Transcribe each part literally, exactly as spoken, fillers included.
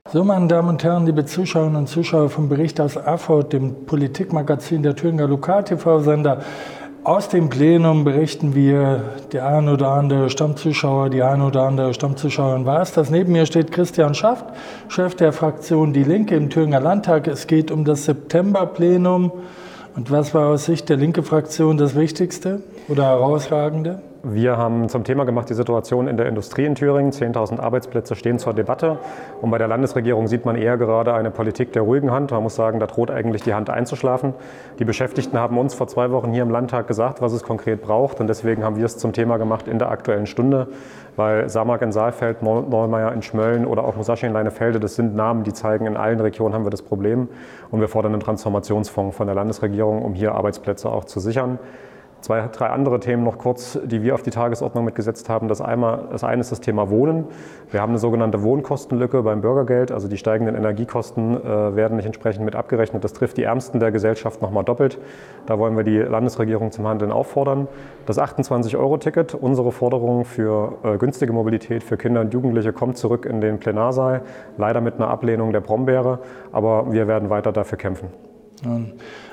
So, meine Damen und Herren, liebe Zuschauerinnen und Zuschauer vom Bericht aus Erfurt, dem Politikmagazin der Thüringer Lokal-T V-Sender. Aus dem Plenum berichten wir, der ein oder andere Stammzuschauer, die ein oder andere Stammzuschauerin weiß das. Neben mir steht Christian Schaft, Chef der Fraktion Die Linke im Thüringer Landtag. Es geht um das Septemberplenum. Und was war aus Sicht der Linke-Fraktion das Wichtigste oder Herausragende? Wir haben zum Thema gemacht die Situation in der Industrie in Thüringen. zehntausend Arbeitsplätze stehen zur Debatte. Und bei der Landesregierung sieht man eher gerade eine Politik der ruhigen Hand. Man muss sagen, da droht eigentlich die Hand einzuschlafen. Die Beschäftigten haben uns vor zwei Wochen hier im Landtag gesagt, was es konkret braucht. Und deswegen haben wir es zum Thema gemacht in der Aktuellen Stunde. Weil Samag in Saalfeld, Neumeier in Schmölln oder auch Musashi in Leinefelde, das sind Namen, die zeigen, in allen Regionen haben wir das Problem. Und wir fordern einen Transformationsfonds von der Landesregierung, um hier Arbeitsplätze auch zu sichern. Zwei, drei andere Themen noch kurz, die wir auf die Tagesordnung mitgesetzt haben. Das, einmal, das eine ist das Thema Wohnen. Wir haben eine sogenannte Wohnkostenlücke beim Bürgergeld. Also die steigenden Energiekosten äh, werden nicht entsprechend mit abgerechnet. Das trifft die Ärmsten der Gesellschaft nochmal doppelt. Da wollen wir die Landesregierung zum Handeln auffordern. Das achtundzwanzig Euro Ticket, unsere Forderung für äh, günstige Mobilität für Kinder und Jugendliche, kommt zurück in den Plenarsaal. Leider mit einer Ablehnung der Brombeere, aber wir werden weiter dafür kämpfen. Ja.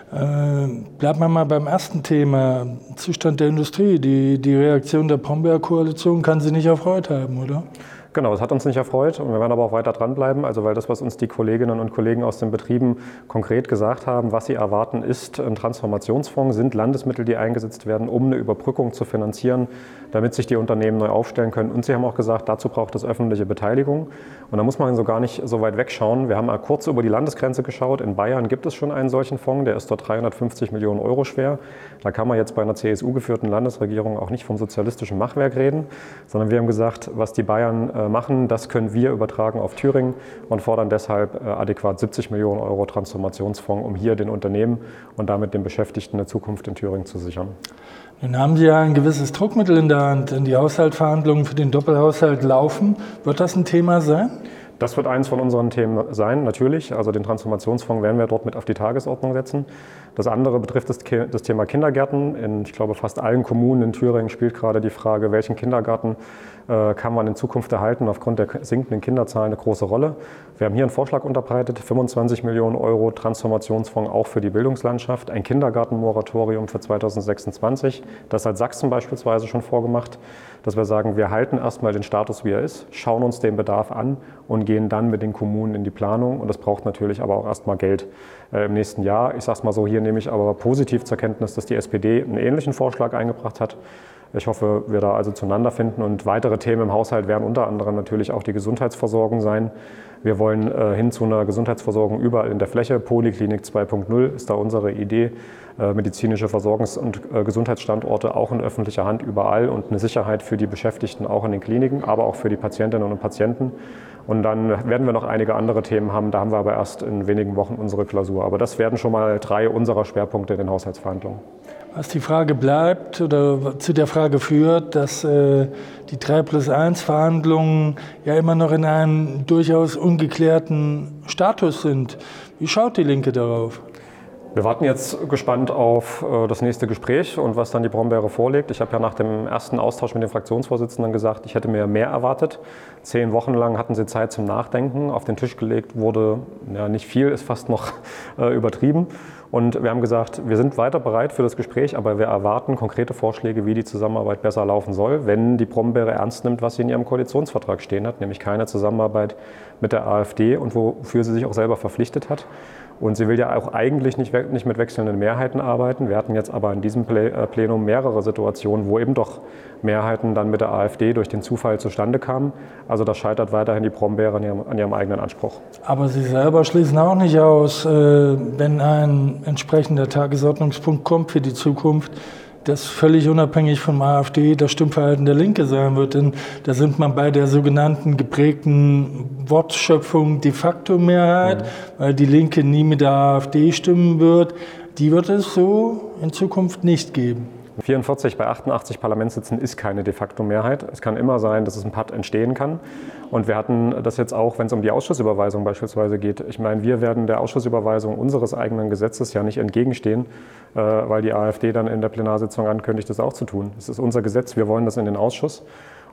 Äh, bleiben wir mal beim ersten Thema, Zustand der Industrie. Die, die Reaktion der Brombeer-Koalition kann Sie nicht erfreut haben, oder? Genau, es hat uns nicht erfreut und wir werden aber auch weiter dranbleiben, also weil das, was uns die Kolleginnen und Kollegen aus den Betrieben konkret gesagt haben, was sie erwarten, ist ein Transformationsfonds, sind Landesmittel, die eingesetzt werden, um eine Überbrückung zu finanzieren, damit sich die Unternehmen neu aufstellen können. Und sie haben auch gesagt, dazu braucht es öffentliche Beteiligung. Und da muss man so gar nicht so weit wegschauen. Wir haben mal kurz über die Landesgrenze geschaut. In Bayern gibt es schon einen solchen Fonds, der ist dort dreihundertfünfzig Millionen Euro schwer. Da kann man jetzt bei einer C S U-geführten Landesregierung auch nicht vom sozialistischen Machwerk reden, sondern wir haben gesagt, was die Bayern machen, das können wir übertragen auf Thüringen und fordern deshalb adäquat siebzig Millionen Euro Transformationsfonds, um hier den Unternehmen und damit den Beschäftigten eine Zukunft in Thüringen zu sichern. Nun haben Sie ja ein gewisses Druckmittel in der Hand, denn die Haushaltsverhandlungen für den Doppelhaushalt laufen. Wird das ein Thema sein? Das wird eins von unseren Themen sein, natürlich. Also den Transformationsfonds werden wir dort mit auf die Tagesordnung setzen. Das andere betrifft das, das Thema Kindergärten. In, ich glaube, fast allen Kommunen in Thüringen spielt gerade die Frage, welchen Kindergarten äh, kann man in Zukunft erhalten, aufgrund der sinkenden Kinderzahlen eine große Rolle. Wir haben hier einen Vorschlag unterbreitet, fünfundzwanzig Millionen Euro Transformationsfonds auch für die Bildungslandschaft, ein Kindergartenmoratorium für zweitausendsechsundzwanzig. Das hat Sachsen beispielsweise schon vorgemacht, dass wir sagen, wir halten erstmal den Status, wie er ist, schauen uns den Bedarf an und gehen dann mit den Kommunen in die Planung. Und das braucht natürlich aber auch erstmal Geld äh, im nächsten Jahr. Ich sage es mal so, hier nehme ich aber positiv zur Kenntnis, dass die S P D einen ähnlichen Vorschlag eingebracht hat. Ich hoffe, wir da also zueinander finden. Und weitere Themen im Haushalt werden unter anderem natürlich auch die Gesundheitsversorgung sein. Wir wollen äh, hin zu einer Gesundheitsversorgung überall in der Fläche. Poliklinik zwei Punkt null ist da unsere Idee. Äh, medizinische Versorgungs- und äh, Gesundheitsstandorte auch in öffentlicher Hand überall und eine Sicherheit für die Beschäftigten auch in den Kliniken, aber auch für die Patientinnen und Patienten. Und dann werden wir noch einige andere Themen haben. Da haben wir aber erst in wenigen Wochen unsere Klausur. Aber das werden schon mal drei unserer Schwerpunkte in den Haushaltsverhandlungen. Was die Frage bleibt oder zu der Frage führt, dass äh, die drei plus eins Verhandlungen ja immer noch in einem durchaus ungeklärten Status sind. Wie schaut die Linke darauf? Wir warten jetzt gespannt auf äh, das nächste Gespräch und was dann die Brombeere vorlegt. Ich habe ja nach dem ersten Austausch mit den Fraktionsvorsitzenden gesagt, ich hätte mir mehr erwartet. Zehn Wochen lang hatten sie Zeit zum Nachdenken. Auf den Tisch gelegt wurde ja, nicht viel, ist fast noch äh, übertrieben. Und wir haben gesagt, wir sind weiter bereit für das Gespräch, aber wir erwarten konkrete Vorschläge, wie die Zusammenarbeit besser laufen soll, wenn die Brombeere ernst nimmt, was sie in ihrem Koalitionsvertrag stehen hat, nämlich keine Zusammenarbeit mit der AfD und wofür sie sich auch selber verpflichtet hat. Und sie will ja auch eigentlich nicht, nicht mit wechselnden Mehrheiten arbeiten. Wir hatten jetzt aber in diesem Plenum mehrere Situationen, wo eben doch Mehrheiten dann mit der AfD durch den Zufall zustande kamen. Also das scheitert weiterhin die Brombeere an ihrem, an ihrem eigenen Anspruch. Aber Sie selber schließen auch nicht aus, wenn ein entsprechender Tagesordnungspunkt kommt für die Zukunft, das völlig unabhängig vom AfD das Stimmverhalten der Linke sein wird. Denn da sind wir bei der sogenannten geprägten Wortschöpfung de facto Mehrheit, mhm. weil die Linke nie mit der AfD stimmen wird. Die wird es so in Zukunft nicht geben. vierundvierzig bei achtundachtzig Parlamentssitzen ist keine de facto Mehrheit. Es kann immer sein, dass es ein Patt entstehen kann. Und wir hatten das jetzt auch, wenn es um die Ausschussüberweisung beispielsweise geht. Ich meine, wir werden der Ausschussüberweisung unseres eigenen Gesetzes ja nicht entgegenstehen, äh, weil die AfD dann in der Plenarsitzung ankündigt, das auch zu tun. Es ist unser Gesetz, wir wollen das in den Ausschuss.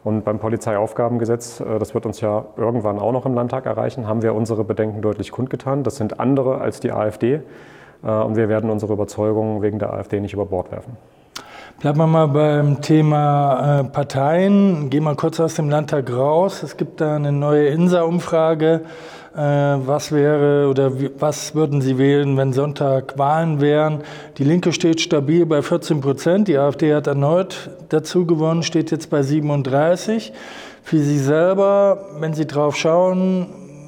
Und beim Polizeiaufgabengesetz, das wird uns ja irgendwann auch noch im Landtag erreichen, haben wir unsere Bedenken deutlich kundgetan. Das sind andere als die AfD und wir werden unsere Überzeugungen wegen der AfD nicht über Bord werfen. Bleiben wir mal beim Thema äh, Parteien. Gehen wir kurz aus dem Landtag raus. Es gibt da eine neue INSA-Umfrage. Äh, was wäre oder wie, was würden Sie wählen, wenn Sonntag Wahlen wären? Die Linke steht stabil bei vierzehn Prozent. Die AfD hat erneut dazu gewonnen, steht jetzt bei siebenunddreißig. Für Sie selber, wenn Sie drauf schauen,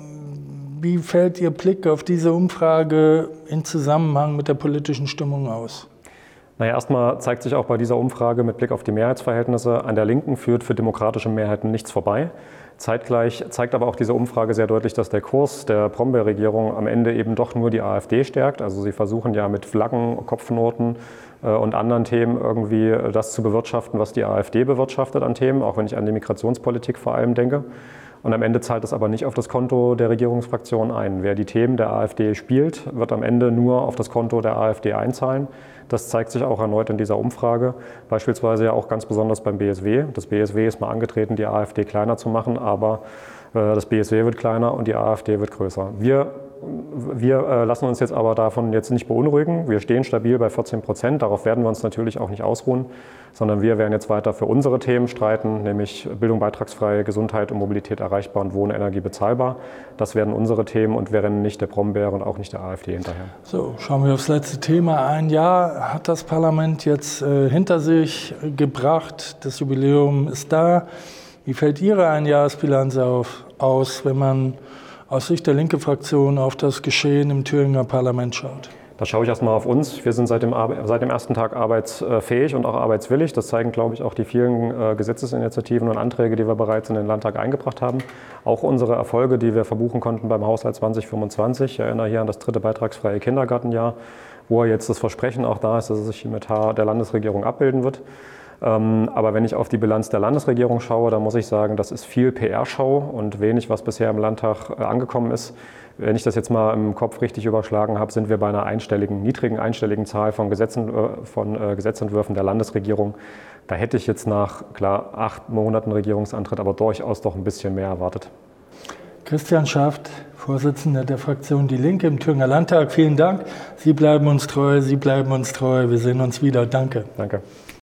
wie fällt Ihr Blick auf diese Umfrage in Zusammenhang mit der politischen Stimmung aus? Naja, erstmal zeigt sich auch bei dieser Umfrage mit Blick auf die Mehrheitsverhältnisse, an der Linken führt für demokratische Mehrheiten nichts vorbei. Zeitgleich zeigt aber auch diese Umfrage sehr deutlich, dass der Kurs der Brombeer-Regierung am Ende eben doch nur die AfD stärkt. Also sie versuchen ja mit Flaggen, Kopfnoten äh, und anderen Themen irgendwie das zu bewirtschaften, was die AfD bewirtschaftet an Themen, auch wenn ich an die Migrationspolitik vor allem denke. Und am Ende zahlt das aber nicht auf das Konto der Regierungsfraktion ein. Wer die Themen der AfD spielt, wird am Ende nur auf das Konto der AfD einzahlen. Das zeigt sich auch erneut in dieser Umfrage, beispielsweise ja auch ganz besonders beim B S W. Das B S W ist mal angetreten, die AfD kleiner zu machen, aber äh, das B S W wird kleiner und die AfD wird größer. Wir Wir äh, lassen uns jetzt aber davon jetzt nicht beunruhigen. Wir stehen stabil bei vierzehn Prozent. Darauf werden wir uns natürlich auch nicht ausruhen, sondern wir werden jetzt weiter für unsere Themen streiten, nämlich Bildung beitragsfrei, Gesundheit und Mobilität erreichbar und Wohnenergie bezahlbar. Das werden unsere Themen und wir rennen nicht der Brombeer und auch nicht der AfD hinterher. So, schauen wir aufs letzte Thema. Ein Jahr hat das Parlament jetzt äh, hinter sich gebracht. Das Jubiläum ist da. Wie fällt Ihre Einjahresbilanz auf, aus, wenn man aus Sicht der Linke-Fraktion auf das Geschehen im Thüringer Parlament schaut? Da schaue ich erstmal auf uns. Wir sind seit dem, seit dem ersten Tag arbeitsfähig und auch arbeitswillig. Das zeigen, glaube ich, auch die vielen äh, Gesetzesinitiativen und Anträge, die wir bereits in den Landtag eingebracht haben. Auch unsere Erfolge, die wir verbuchen konnten beim Haushalt zwanzig fünfundzwanzig. Ich erinnere hier an das dritte beitragsfreie Kindergartenjahr, wo jetzt das Versprechen auch da ist, dass es sich mit der Landesregierung abbilden wird. Aber wenn ich auf die Bilanz der Landesregierung schaue, dann muss ich sagen, das ist viel P R-Schau und wenig, was bisher im Landtag angekommen ist. Wenn ich das jetzt mal im Kopf richtig überschlagen habe, sind wir bei einer einstelligen, niedrigen einstelligen Zahl von, Gesetzen, von Gesetzentwürfen der Landesregierung. Da hätte ich jetzt nach, klar, acht Monaten Regierungsantritt, aber durchaus doch ein bisschen mehr erwartet. Christian Schaft, Vorsitzender der Fraktion Die Linke im Thüringer Landtag, vielen Dank. Sie bleiben uns treu, Sie bleiben uns treu. Wir sehen uns wieder. Danke. Danke.